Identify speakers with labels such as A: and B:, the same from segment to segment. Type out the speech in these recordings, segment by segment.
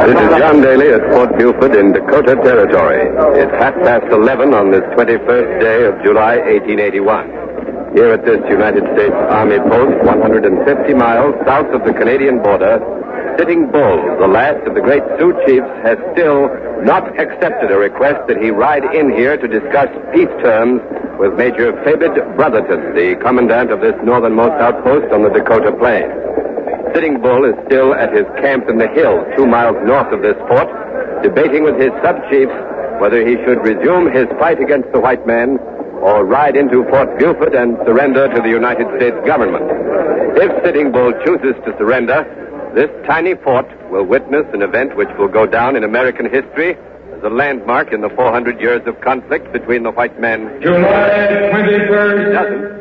A: This is John Daly at Fort Buford in Dakota Territory. It's 11:30 on this 21st day of July, 1881. Here at this United States Army post, 150 miles south of the Canadian border, Sitting Bull, the last of the great Sioux chiefs, has still not accepted a request that he ride in here to discuss peace terms with Major Fabid Brotherton, the commandant of this northernmost outpost on the Dakota Plain. Sitting Bull is still at his camp in the hills 2 miles north of this fort, debating with his sub-chiefs whether he should resume his fight against the white man or ride into Fort Buford and surrender to the United States government. If Sitting Bull chooses to surrender, this tiny fort will witness an event which will go down in American history as a landmark in the 400 years of conflict between the white man...
B: July 21st,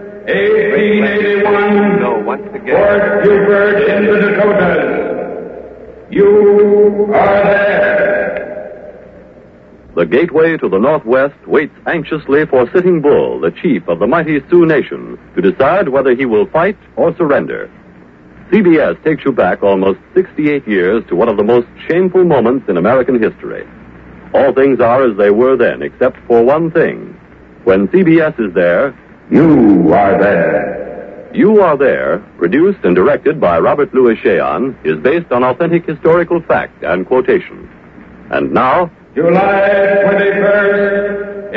B: 1881,
A: no, once again.
B: Fort Buford in the Dakotas. You are there.
C: The gateway to the Northwest waits anxiously for Sitting Bull, the chief of the mighty Sioux nation, to decide whether he will fight or surrender. CBS takes you back almost 68 years to one of the most shameful moments in American history. All things are as they were then, except for one thing. When CBS is there,
B: you are there.
C: You Are There, produced and directed by Robert Louis Cheon, is based on authentic historical fact and quotation. And now...
B: July 21st,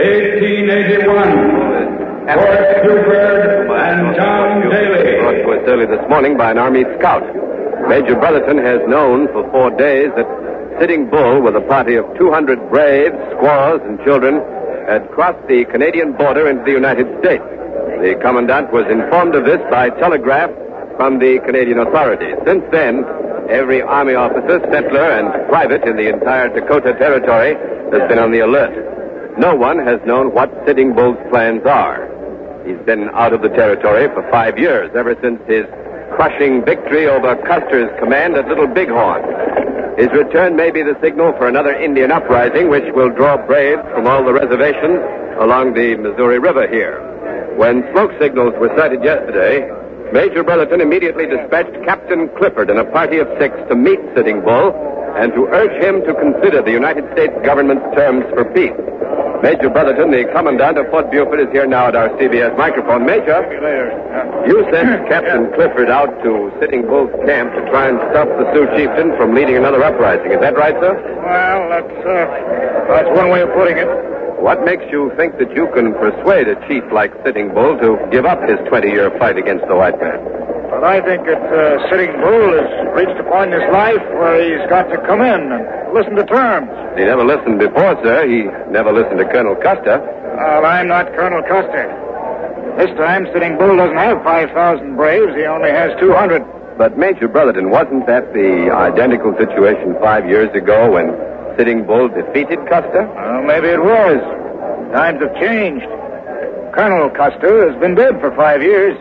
B: 1881. Fort Buford and John Daly.
A: Brought to us early this morning by an Army scout. Major Brotherton has known for 4 days that Sitting Bull, with a party of 200 braves, squaws, and children, had crossed the Canadian border into the United States. The commandant was informed of this by telegraph from the Canadian authorities. Since then, every Army officer, settler, and private in the entire Dakota Territory has been on the alert. No one has known what Sitting Bull's plans are. He's been out of the territory for 5 years, ever since his crushing victory over Custer's command at Little Bighorn. His return may be the signal for another Indian uprising, which will draw braves from all the reservations along the Missouri River here. When smoke signals were sighted yesterday, Major Brotherton immediately dispatched Captain Clifford and a party of 6 to meet Sitting Bull and to urge him to consider the United States government's terms for peace. Major Brotherton, the commandant of Fort Buford, is here now at our CBS microphone. Major, you sent Captain Clifford out to Sitting Bull's camp to try and stop the Sioux chieftain from leading another uprising. Is that right, sir?
D: Well, that's one way of putting it.
A: What makes you think that you can persuade a chief like Sitting Bull to give up his 20-year fight against the white man?
D: Well, I think that Sitting Bull has reached a point in his life where he's got to come in and listen to terms.
A: He never listened before, sir. He never listened to Colonel Custer.
D: Well, I'm not Colonel Custer. This time, Sitting Bull doesn't have 5,000 braves. He only has 200.
A: But, Major Brotherton, wasn't that the identical situation 5 years ago when Sitting Bull defeated Custer?
D: Well, maybe it was. Times have changed. Colonel Custer has been dead for 5 years.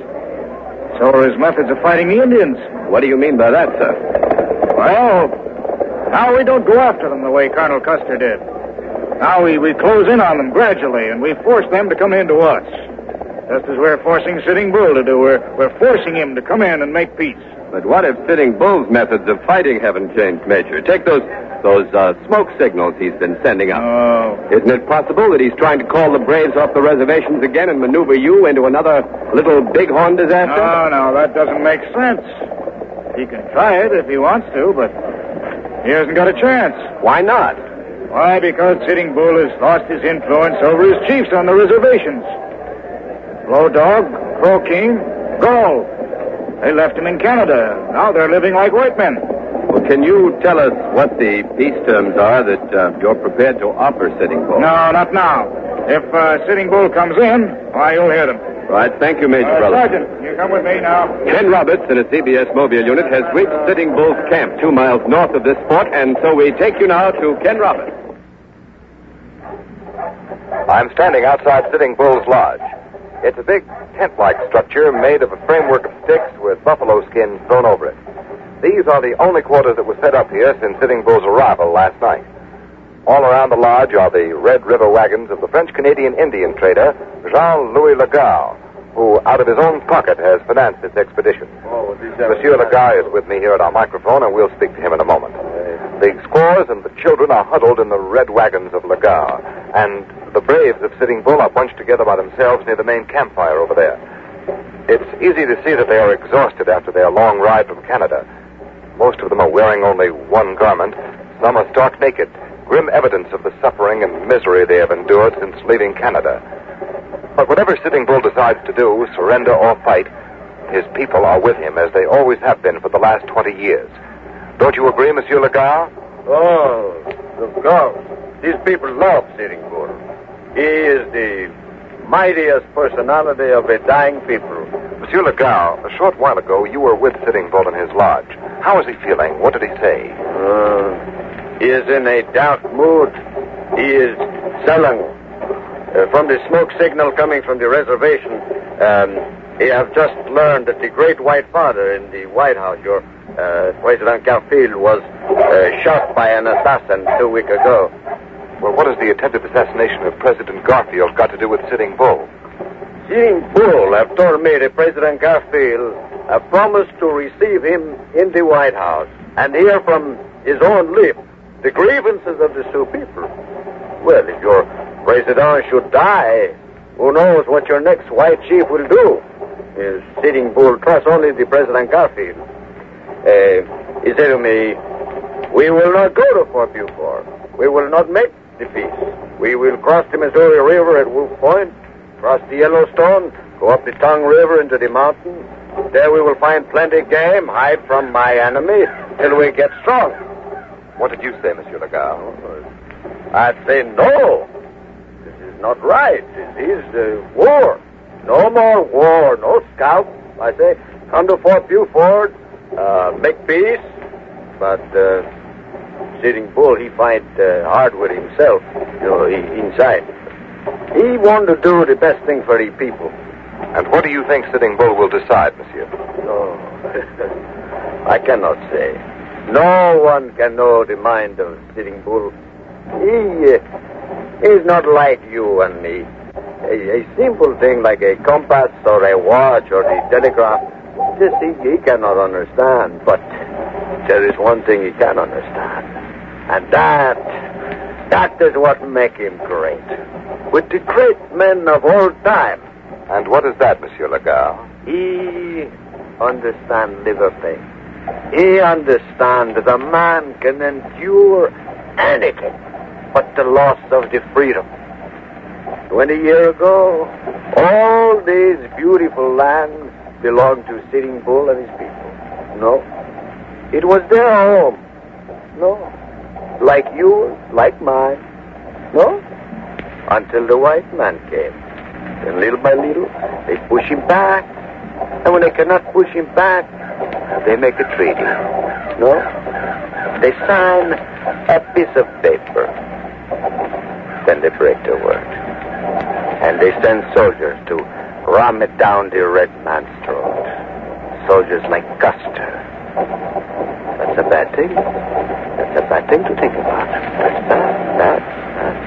D: So are his methods of fighting the Indians.
A: What do you mean by that, sir?
D: Well, now we don't go after them the way Colonel Custer did. Now we close in on them gradually, and we force them to come in to us. Just as we're forcing Sitting Bull to do. We're forcing him to come in and make peace.
A: But what if Sitting Bull's methods of fighting haven't changed, Major? Take those smoke signals he's been sending out.
D: Oh.
A: Isn't it possible that he's trying to call the braves off the reservations again and maneuver you into another Little Bighorn disaster?
D: No, that doesn't make sense. He can try it if he wants to, but he hasn't got a chance.
A: Why not?
D: Why? Because Sitting Bull has lost his influence over his chiefs on the reservations. Low Dog, Crow King, Gull. They left him in Canada. Now they're living like white men.
A: Well, can you tell us what the peace terms are that you're prepared to offer Sitting Bull?
D: No, not now. If Sitting Bull comes in, why, you'll hear them.
A: All right, thank you, Major Brotherton.
D: Sergeant, you come with me now.
A: Ken Roberts in a CBS mobile unit has reached Sitting Bull's camp 2 miles north of this fort, and so we take you now to Ken Roberts.
E: I'm standing outside Sitting Bull's lodge. It's a big tent-like structure made of a framework of sticks with buffalo skins thrown over it. These are the only quarters that were set up here since Sitting Bull's arrival last night. All around the lodge are the Red River wagons of the French-Canadian Indian trader, Jean-Louis Legar, who, out of his own pocket, has financed this expedition. Monsieur Legar is with me here at our microphone, and we'll speak to him in a moment. The squaws and the children are huddled in the red wagons of Lagar, and the braves of Sitting Bull are bunched together by themselves near the main campfire over there. It's easy to see that they are exhausted after their long ride from Canada. Most of them are wearing only one garment. Some are stark naked, grim evidence of the suffering and misery they have endured since leaving Canada. But whatever Sitting Bull decides to do, surrender or fight, his people are with him, as they always have been for the last 20 years. Don't you agree, Monsieur Lagar?
F: Oh, of course. These people love Sitting Bull. He is the mightiest personality of a dying people.
E: Monsieur Lagar, a short while ago, you were with Sitting Bull in his lodge. How is he feeling? What did he say?
F: He is in a dark mood. He is sullen. From the smoke signal coming from the reservation, he have just learned that the great white father in the White House, your President Garfield, was shot by an assassin 2 weeks ago.
E: Well, what has the attempted assassination of President Garfield got to do with Sitting Bull?
F: Sitting Bull have told me that President Garfield have promised to receive him in the White House and hear from his own lips the grievances of the Sioux people. Well, if your president should die, who knows what your next white chief will do? Sitting Bull trusts only the President Garfield. He said to me, we will not go to Fort Beaufort. We will not make the peace. We will cross the Missouri River at Wolf Point, cross the Yellowstone, go up the Tongue River into the mountains. There we will find plenty of game, hide from my enemy till we get strong.
E: What did you say, Monsieur Lagar?
F: I'd say no. This is not right. This is war. No more war. No scalp. I say, come to Fort Beaufort, make peace. But Sitting Bull, he fight hard with himself, inside. He want to do the best thing for the people.
E: And what do you think Sitting Bull will decide, Monsieur?
F: Oh, I cannot say. No one can know the mind of Sitting Bull. He is not like you and me. A simple thing like a compass or a watch or the telegraph, this he cannot understand. But there is one thing he can understand. And that is what make him great. With the great men of all time.
E: And what is that, Monsieur Lagar?
F: He understands liberty. He understands that a man can endure anything but the loss of the freedom. 20 years ago, all these beautiful lands belonged to Sitting Bull and his people. No, it was their home. No, like yours, like mine. No, until the white man came. And little by little, they push him back. And when they cannot push him back, they make a treaty. No, they sign a piece of paper. Then they break their word. And they send soldiers to ram it down the red man's throat. Soldiers like Custer. That's a bad thing. That's a bad thing to think about. That's bad.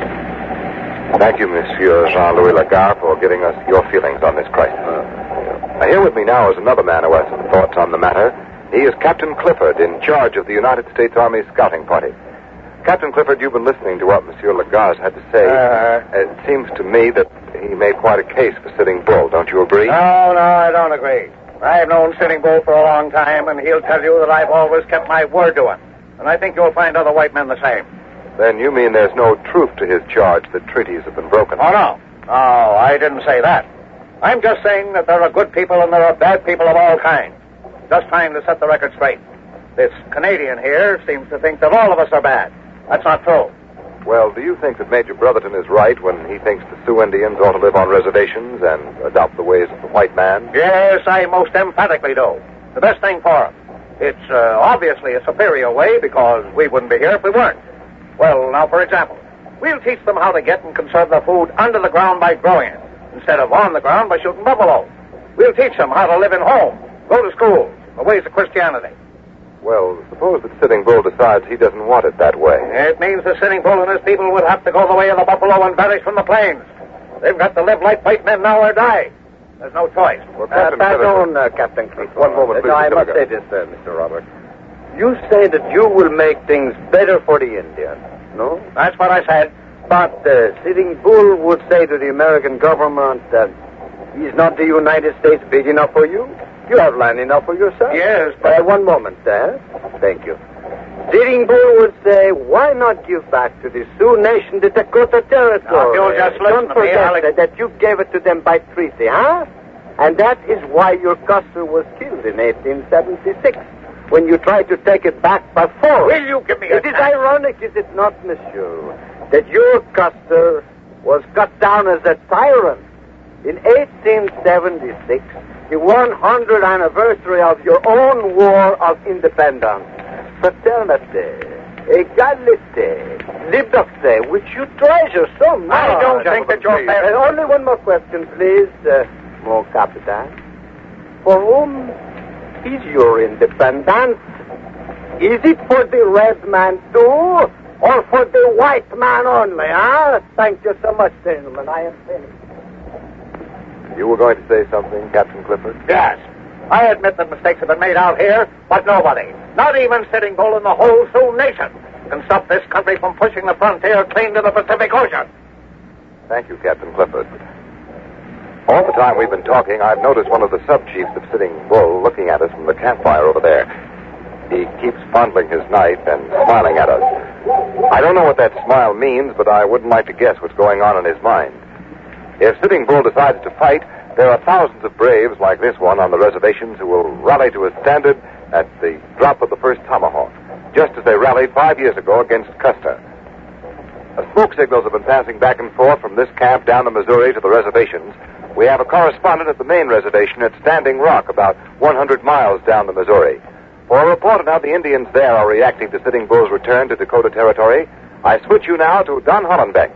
E: Thank you, Monsieur Jean-Louis Lagar, for giving us your feelings on this crisis. Now, here with me now is another man who has some thoughts on the matter. He is Captain Clifford, in charge of the United States Army Scouting Party. Captain Clifford, you've been listening to what Monsieur Lagar had to say. It seems to me that he made quite a case for Sitting Bull. Don't you agree?
D: No, I don't agree. I've known Sitting Bull for a long time, and he'll tell you that I've always kept my word to him. And I think you'll find other white men the same.
E: Then you mean there's no truth to his charge that treaties have been broken?
D: Oh, no. No, I didn't say that. I'm just saying that there are good people and there are bad people of all kinds. Just trying to set the record straight. This Canadian here seems to think that all of us are bad. That's not true.
E: Well, do you think that Major Brotherton is right when he thinks the Sioux Indians ought to live on reservations and adopt the ways of the white man?
D: Yes, I most emphatically do. The best thing for them. It's obviously a superior way because we wouldn't be here if we weren't. Well, now, for example, we'll teach them how to get and conserve their food under the ground by growing it, instead of on the ground by shooting buffalo. We'll teach them how to live in homes, go to school, the ways of Christianity.
E: Well, suppose that Sitting Bull decides he doesn't want it that way.
D: It means the Sitting Bull and his people would have to go the way of the buffalo and vanish from the plains. They've got to live like white men now or die. There's no choice.
E: Well,
F: Captain Clifford. One moment, please.
E: No,
F: I must say this, Mr. Robert. You say that you will make things better for the Indians, no?
D: That's what I said.
F: But Sitting Bull would say to the American government that is not the United States big enough for you? You have land enough for yourself.
D: Yes, but...
F: One moment, Thank you. Sitting Bull would say, why not give back to the Sioux Nation the Dakota Territory?
D: Now, you'll just listen
F: Don't
D: to me,
F: forget that you gave it to them by treaty, huh? And that is why your Custer was killed in 1876, when you tried to take it back by force.
D: Will you give me a
F: It is ironic, is it not, monsieur, that your Custer was cut down as a tyrant in 1876, the 100th anniversary of your own war of independence. Fraternité, égalité, liberté, which you treasure so much.
D: I don't think that you're fair.
F: Only one more question, please, mon capitaine. For whom is your independence? Is it for the red man too, or for the white man only, huh? Thank you so much, gentlemen. I am finished.
E: You were going to say something, Captain Clifford?
D: Yes. I admit that mistakes have been made out here, but nobody, not even Sitting Bull in the whole Sioux Nation, can stop this country from pushing the frontier clean to the Pacific Ocean.
E: Thank you, Captain Clifford. All the time we've been talking, I've noticed one of the sub-chiefs of Sitting Bull looking at us from the campfire over there. He keeps fondling his knife and smiling at us. I don't know what that smile means, but I wouldn't like to guess what's going on in his mind. If Sitting Bull decides to fight, there are thousands of braves like this one on the reservations who will rally to his standard at the drop of the first tomahawk, just as they rallied 5 years ago against Custer. Smoke signals have been passing back and forth from this camp down the Missouri to the reservations. We have a correspondent at the main reservation at Standing Rock, about 100 miles down the Missouri. For a report on how the Indians there are reacting to Sitting Bull's return to Dakota Territory, I switch you now to Don Hollenbeck.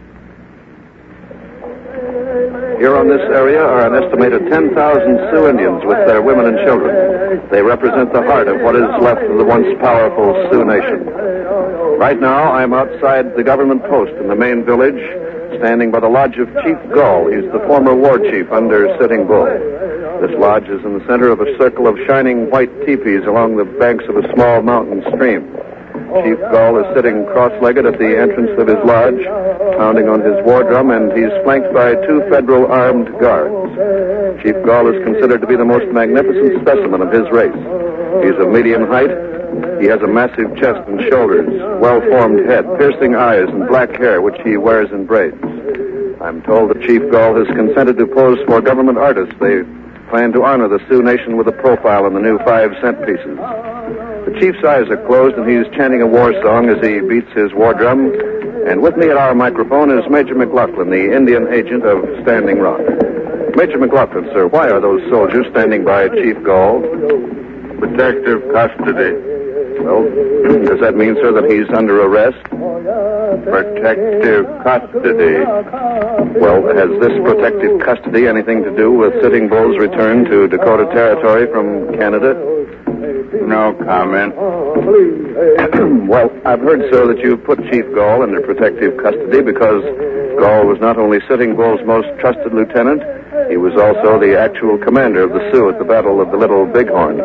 A: Here on this area are an estimated 10,000 Sioux Indians with their women and children. They represent the heart of what is left of the once powerful Sioux Nation. Right now, I'm outside the government post in the main village, standing by the lodge of Chief Gull. He's the former war chief under Sitting Bull. This lodge is in the center of a circle of shining white teepees along the banks of a small mountain stream. Chief Gull is sitting cross-legged at the entrance of his lodge, pounding on his war drum, and he's flanked by 2 federal armed guards. Chief Gull is considered to be the most magnificent specimen of his race. He's of medium height. He has a massive chest and shoulders, well-formed head, piercing eyes, and black hair, which he wears in braids. I'm told that Chief Gull has consented to pose for government artists. They plan to honor the Sioux Nation with a profile in the new 5-cent pieces. The chief's eyes are closed, and he's chanting a war song as he beats his war drum. And with me at our microphone is Major McLaughlin, the Indian agent of Standing Rock. Major McLaughlin, sir, why are those soldiers standing by Chief Gull?
G: Protective custody.
A: Well, does that mean, sir, that he's under arrest?
G: Protective custody.
A: Well, has this protective custody anything to do with Sitting Bull's return to Dakota Territory from Canada?
G: No comment.
A: Well, I've heard, sir, that you put Chief Gull under protective custody because Gull was not only Sitting Bull's most trusted lieutenant, he was also the actual commander of the Sioux at the Battle of the Little Bighorn.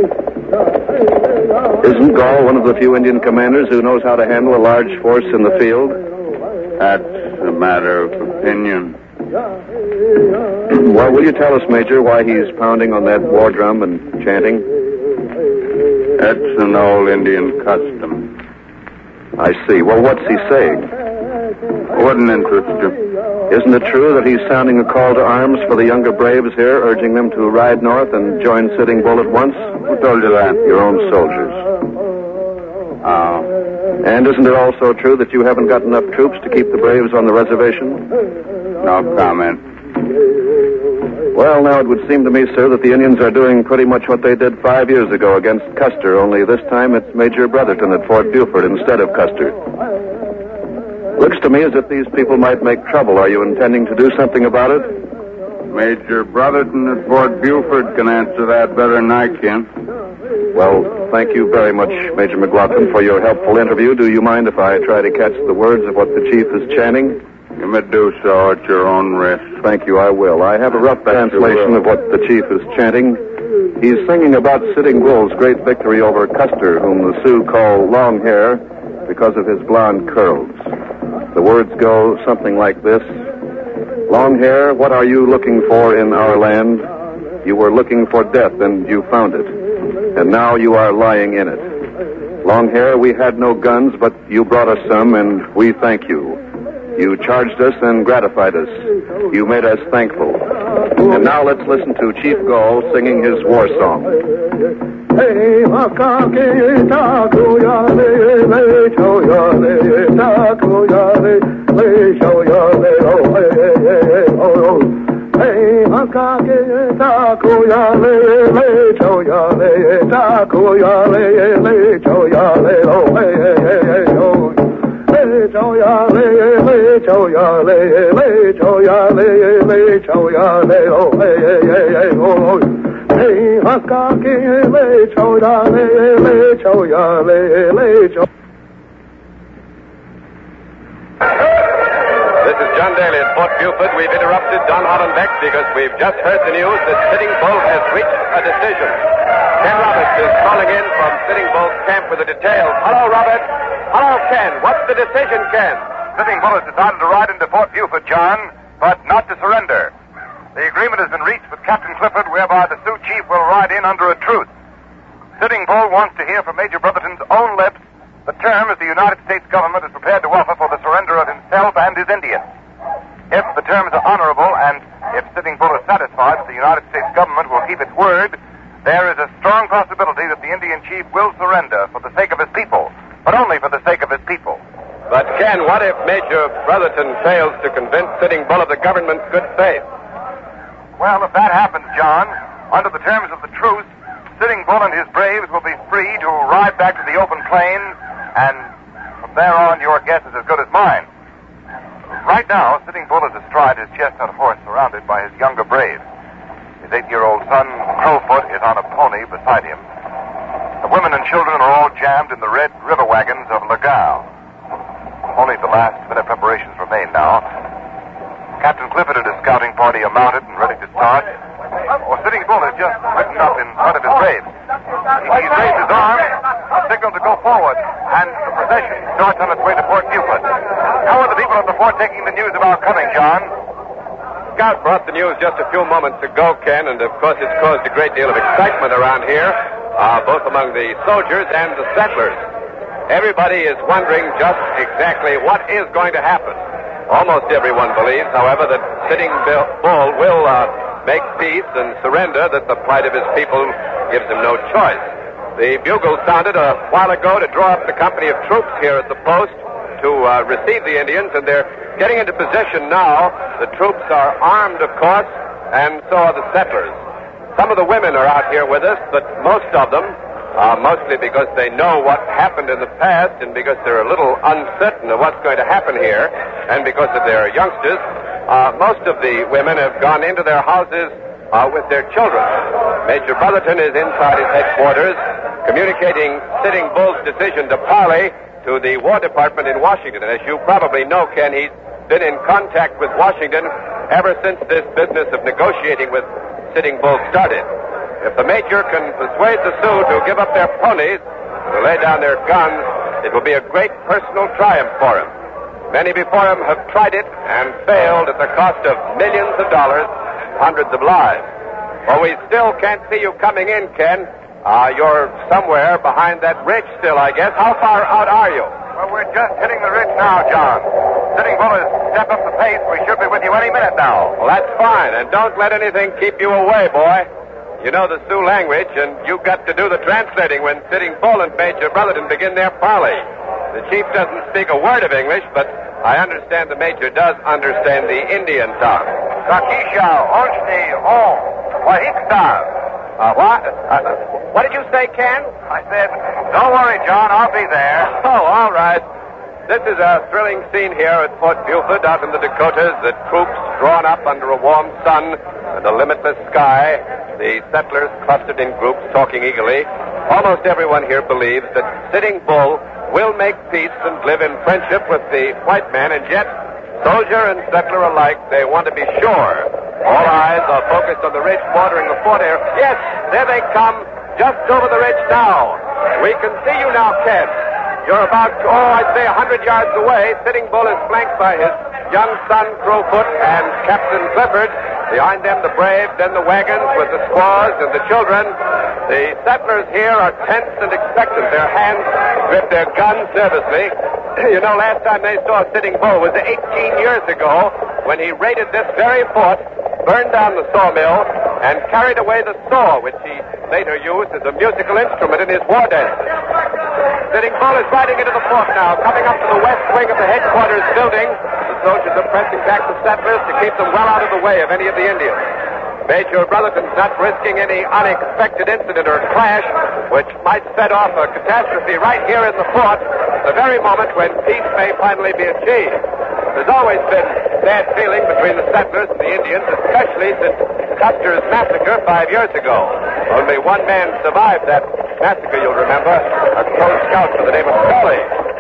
A: Isn't Gull one of the few Indian commanders who knows how to handle a large force in the field?
G: That's a matter of opinion.
A: Well, will you tell us, Major, why he's pounding on that war drum and chanting?
G: That's an old Indian custom.
A: I see. Well, what's he saying?
G: Wouldn't interest you.
A: Isn't it true that he's sounding a call to arms for the younger braves here, urging them to ride north and join Sitting Bull at once?
G: Who told you that?
A: Your own soldiers.
G: Oh.
A: And isn't it also true that you haven't got enough troops to keep the braves on the reservation?
G: No comment.
A: Well, now, it would seem to me, sir, that the Indians are doing pretty much what they did 5 years ago against Custer, only this time it's Major Brotherton at Fort Buford instead of Custer. Looks to me as if these people might make trouble. Are you intending to do something about it?
G: Major Brotherton at Fort Buford can answer that better than I can.
A: Well, thank you very much, Major McLaughlin, for your helpful interview. Do you mind if I try to catch the words of what the chief is chanting?
G: You may do so at your own risk.
A: Thank you, I will. I have a rough translation of what the chief is chanting.
H: He's singing about Sitting Bull's great victory over Custer, whom the Sioux call Long Hair because of his blonde curls. The words go something like this. Long Hair, what are you looking for in our land? You were looking for death, and you found it. And now you are lying in it. Long Hair, we had no guns, but you brought us some, and we thank you. You charged us and gratified us. You made us thankful. And now let's listen to Chief Gall singing his war song.
A: This is John Daly at Fort Buford. We've interrupted Don Hollenbeck because we've just heard the news that Sitting Bull has reached a decision. Ken Roberts is calling in from Sitting Bull's camp with the details. Hello, Robert. Hello, Ken. What's the decision, Ken?
E: Sitting Bull has decided to ride into Fort Buford, John, but not to surrender. The agreement has been reached with Captain Clifford whereby the Sioux chief will ride in under a truce. Sitting Bull wants to hear from Major Brotherton's own lips the terms the United States government is prepared to offer for the surrender of himself and his Indians. If the terms are honorable and if Sitting Bull is satisfied that the United States government will keep its word, there is a strong possibility that the Indian chief will surrender for the sake of his people, but only for the sake of his people.
A: But, Ken, what if Major Brotherton fails to convince Sitting Bull of the government's good faith?
E: Well, if that happens, John, under the terms of the truce, Sitting Bull and his braves will be free to ride back to the open plain, and from there on, your guess is as good as mine. Right now, Sitting Bull is astride his chestnut horse surrounded by his younger braves. His 8-year-old son, Crowfoot, is on a pony beside him. The women and children are all jammed in the red river wagons of Legao. Only the last-minute preparations remain now. Captain Clifford and his scouting party are mounted and ready to start. Sitting Bull has just ridden up in front of his braves. He's raised his arm, a signal to go forward, and the procession starts on its way to Fort Buford. How are the people at the fort taking the news of our coming, John?
A: Scout brought the news just a few moments ago, Ken, and of course it's caused a great deal of excitement around here, both among the soldiers and the settlers. Everybody is wondering just exactly what is going to happen. Almost everyone believes, however, that Sitting Bull will make peace and surrender, that the plight of his people gives him no choice. The bugle sounded a while ago to draw up the company of troops here at the post to receive the Indians, and they're getting into position now. The troops are armed, of course, and so are the settlers. Some of the women are out here with us, but most of them, mostly because they know what happened in the past and because they're a little uncertain of what's going to happen here, and because of their youngsters, most of the women have gone into their houses with their children. Major Brotherton is inside his headquarters, communicating Sitting Bull's decision to parley to the War Department in Washington. And as you probably know, Ken, he's been in contact with Washington ever since this business of negotiating with Sitting Bull started. If the Major can persuade the Sioux to give up their ponies, to lay down their guns, it will be a great personal triumph for him. Many before him have tried it and failed at the cost of millions of dollars, hundreds of lives. Well, we still can't see you coming in, Ken. You're somewhere behind that ridge still, I guess. How far out are you?
E: Well, we're just hitting the ridge now, John. Sitting Bull has stepped up the pace. We should be with you any minute now.
A: Well, that's fine. And don't let anything keep you away, boy. You know the Sioux language, and you've got to do the translating when Sitting Bull and Major Brotherton begin their parley. The chief doesn't speak a word of English, but I understand the Major does understand the Indian tongue.
E: Takisha, Onshni, Om, Wahikta.
A: What did you say, Ken?
E: I said, don't worry, John, I'll be there.
A: Oh, all right. This is a thrilling scene here at Fort Buford out in the Dakotas. The troops drawn up under a warm sun and a limitless sky. The settlers clustered in groups talking eagerly. Almost everyone here believes that Sitting Bull will make peace and live in friendship with the white man, and yet soldier and settler alike, they want to be sure All eyes are focused on the ridge bordering the fort area. Yes, there they come, just over the ridge now. We can see you now, Ken. You're about, I'd say 100 yards away. Sitting Bull is flanked by his young son, Crowfoot, and Captain Clifford. Behind them, the Braves, then the wagons with the squaws and the children. The settlers here are tense and expectant. Their hands grip their guns nervously. You know, last time they saw Sitting Bull was 18 years ago when he raided this very fort, burned down the sawmill, and carried away the saw, which he later used as a musical instrument in his war dance. Sitting Bull is riding into the fort now, coming up to the west wing of the headquarters building. The soldiers are pressing back the settlers to keep them well out of the way of any of the Indians. Major Brotherton's not risking any unexpected incident or clash which might set off a catastrophe right here in the fort at the very moment when peace may finally be achieved. There's always been bad feeling between the settlers and the Indians, especially since Custer's massacre 5 years ago. Only one man survived that massacre, you'll remember, a close scout by the name of Scully.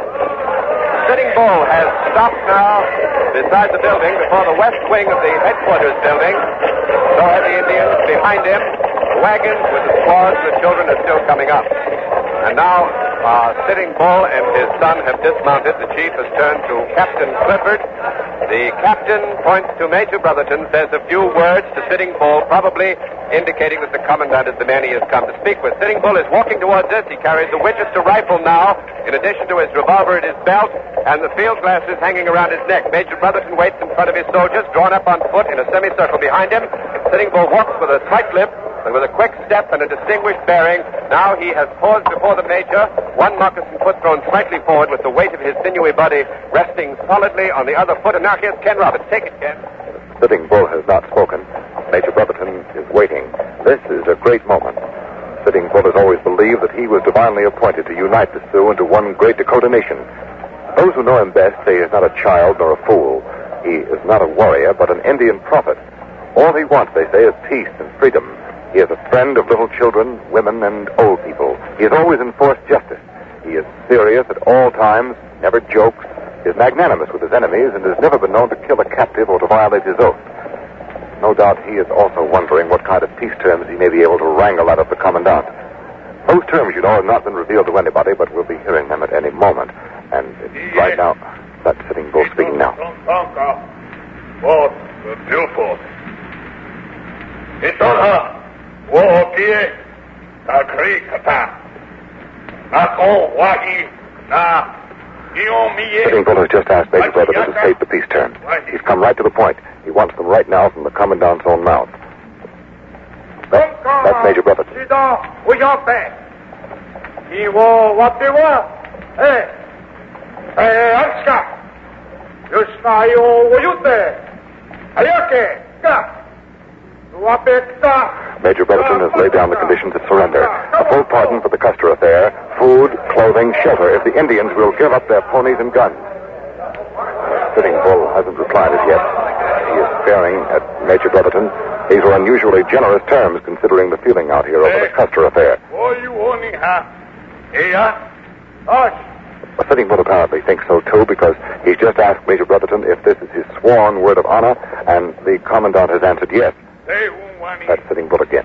A: Sitting Bull has stopped now beside the building before the west wing of the headquarters building. So have the Indians behind him. The wagons with the squaws and the children are still coming up. And now Sitting Bull and his son have dismounted. The chief has turned to Captain Clifford. The captain points to Major Brotherton, says a few words to Sitting Bull, probably indicating that the commandant is the man he has come to speak with. Sitting Bull is walking towards us. He carries a Winchester rifle now, in addition to his revolver at his belt, and the field glasses hanging around his neck. Major Brotherton waits in front of his soldiers, drawn up on foot in a semicircle behind him. Sitting Bull walks with a tight lip, and with a quick step and a distinguished bearing. Now he has paused before the major, one moccasin foot thrown slightly forward with the weight of his sinewy body resting solidly on the other foot. And now here's Ken Roberts. Take it, Ken.
E: Sitting Bull has not spoken. Major Brotherton is waiting. This is a great moment. Sitting Bull has always believed that he was divinely appointed to unite the Sioux into one great Dakota nation. Those who know him best say he is not a child nor a fool. He is not a warrior, but an Indian prophet. All he wants, they say, is peace and freedom. He is a friend of little children, women, and old people. He has always enforced justice. He is serious at all times, never jokes, is magnanimous with his enemies, and has never been known to kill a captive or to violate his oath. No doubt he is also wondering what kind of peace terms he may be able to wrangle out of the commandant. Those terms, you know, have not been revealed to anybody, but we'll be hearing them at any moment. And right now, that's Sitting Bull speaking now.
B: Beaufort. It's on her. Sitting
E: Bull has just asked Major Brotherton to state the peace terms. He's come right to the point. He wants them right now from the commandant's own mouth. That's Major Brotherton. Major Brotherton has laid down the conditions of surrender. A full pardon for the Custer affair, food, clothing, shelter, if the Indians will give up their ponies and guns. Sitting Bull hasn't replied as yet. He is staring at Major Brotherton. These are unusually generous terms considering the feeling out here over the Custer affair. Sitting Bull apparently thinks so too, because he's just asked Major Brotherton if this is his sworn word of honor, and the commandant has answered yes. That's Sitting Bull again.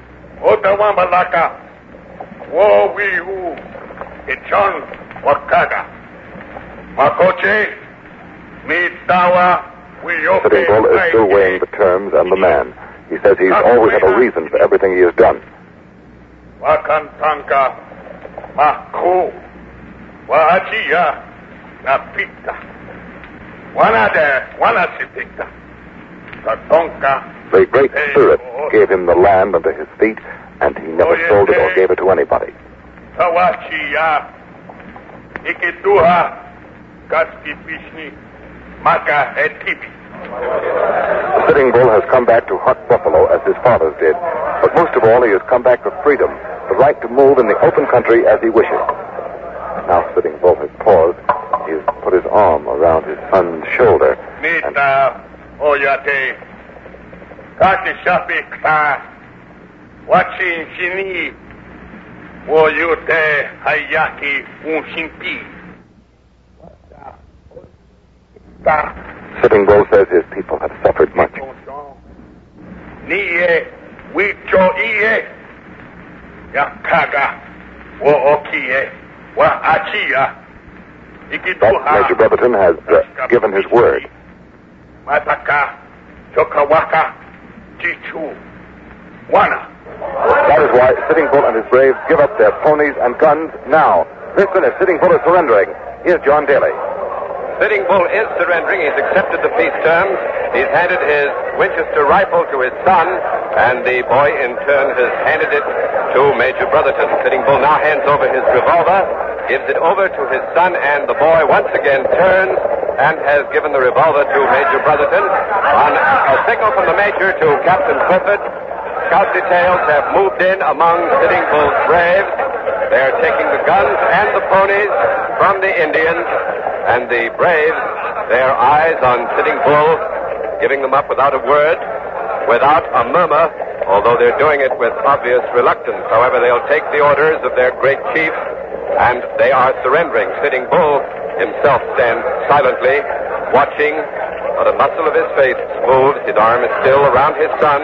E: Sitting Bull is still weighing the terms and the man. He says he's always had a reason for everything he has done. The Great Spirit gave him the land under his feet, and he never sold it or gave it to anybody. Sitting Bull has come back to hunt buffalo as his fathers did, but most of all he has come back for freedom, the right to move in the open country as he wishes. Now Sitting Bull has paused. He has put his arm around his son's shoulder. And Sitting Bull says his people have suffered much.
I: Niye, Wicho Iye, Yakaga, Wo Okie, Wa Achia, Ikiduha.
E: Major Brotherton has given his word.
I: Mataka, Chokawaka, Chichu, Wana.
E: That is why Sitting Bull and his braves give up their ponies and guns now. Listen, if Sitting Bull is surrendering, here's John Daly.
A: Sitting Bull is surrendering. He's accepted the peace terms. He's handed his Winchester rifle to his son, and the boy in turn has handed it to Major Brotherton. Sitting Bull now hands over his revolver, gives it over to his son, and the boy once again turns and has given the revolver to Major Brotherton. On a signal from the Major to Captain Clifford, scout details have moved in among Sitting Bull's braves. They are taking the guns and the ponies from the Indians, and the braves, their eyes on Sitting Bull, giving them up without a word, without a murmur, although they're doing it with obvious reluctance. However, they'll take the orders of their great chief, and they are surrendering. Sitting Bull himself stands silently, watching. Not a muscle of his face moves. His arm is still around his son.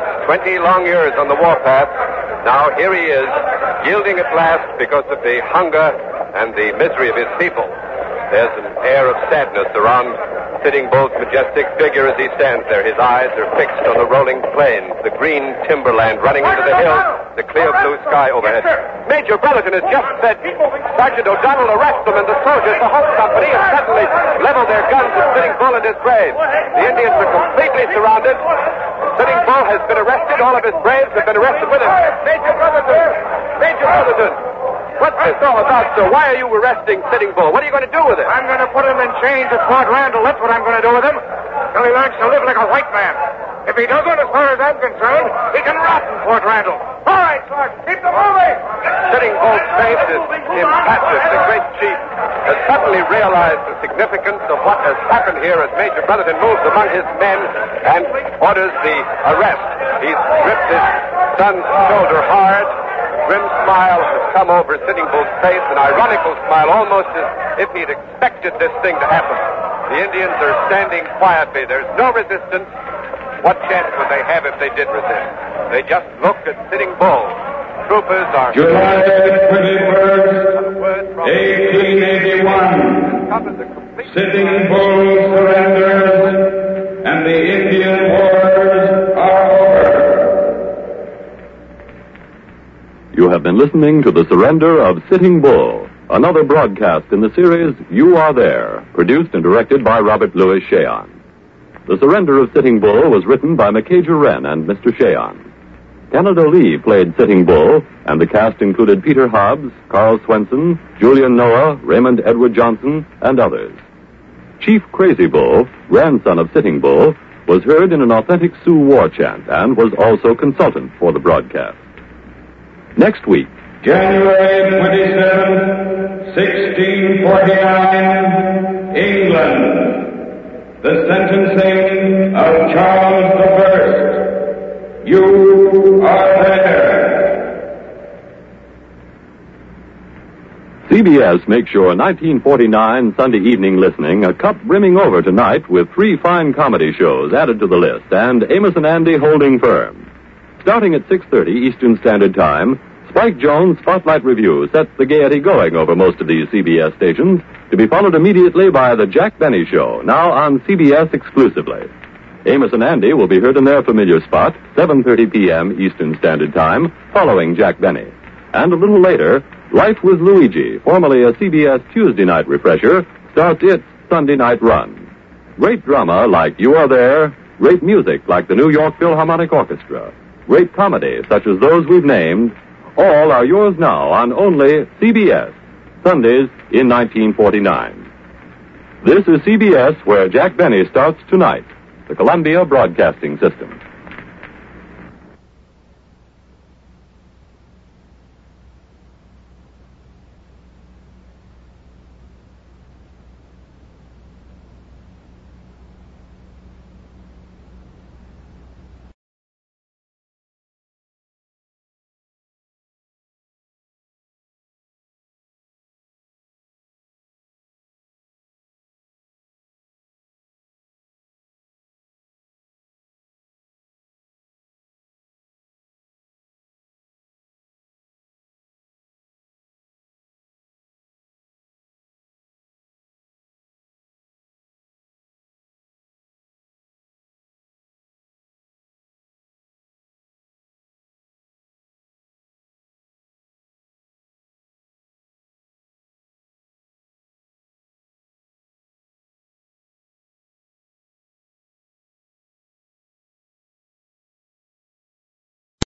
A: 20 long years on the warpath. Now here he is, yielding at last because of the hunger and the misery of his people. There's an air of sadness around Sitting Bull's majestic figure as he stands there. His eyes are fixed on the rolling plains, the green timberland running into the hills, the clear blue sky overhead. Major Brotherton has just said, Sergeant O'Donnell, arrest them, and the soldiers, the whole company, have suddenly leveled their guns at Sitting Bull and his braves. The Indians are completely surrounded. Sitting Bull has been arrested. All of his braves have been arrested with him. Major Brotherton! Major Brotherton! What's this all about, sir? Why are you arresting Sitting Bull? What are you going to do with him?
D: I'm going to put him in chains at Fort Randall. That's what I'm going to do with him. Till he learns to live like a white man. If he doesn't, as far as I'm concerned, he can rot in Fort Randall. All right, Sergeant, keep them moving.
A: Sitting Bull's face is impassive. The great chief has suddenly realized the significance of what has happened here as Major Brotherton moves among his men and orders the arrest. He's gripped his son's shoulder hard. A grim smile has come over Sitting Bull's face, an ironical smile, almost as if he'd expected this thing to happen. The Indians are standing quietly. There's no resistance. What chance would they have if they did resist? They just look at Sitting Bull. Troopers are...
B: July 21st, 1881. Sitting Bull surrenders, and the Indian wars are over.
C: You have been listening to The Surrender of Sitting Bull, another broadcast in the series You Are There, produced and directed by Robert Louis Cheon. The Surrender of Sitting Bull was written by Macajah Wren and Mr. Cheon. Canada Lee played Sitting Bull, and the cast included Peter Hobbs, Carl Swenson, Julian Noah, Raymond Edward Johnson, and others. Chief Crazy Bull, grandson of Sitting Bull, was heard in an authentic Sioux war chant and was also consultant for the broadcast. Next week,
B: January 27, 1649, England. The sentencing of Charles I. You are there.
C: CBS makes your 1949 Sunday evening listening a cup brimming over tonight with 3 fine comedy shows added to the list and Amos and Andy holding firm. Starting at 6:30 Eastern Standard Time, Spike Jones' Spotlight Review sets the gaiety going over most of these CBS stations, to be followed immediately by The Jack Benny Show, now on CBS exclusively. Amos and Andy will be heard in their familiar spot, 7:30 p.m. Eastern Standard Time, following Jack Benny. And a little later, Life with Luigi, formerly a CBS Tuesday night refresher, starts its Sunday night run. Great drama like You Are There, great music like the New York Philharmonic Orchestra, great comedy such as those we've named, all are yours now on only CBS, Sundays in 1949. This is CBS, where Jack Benny starts tonight, the Columbia Broadcasting System.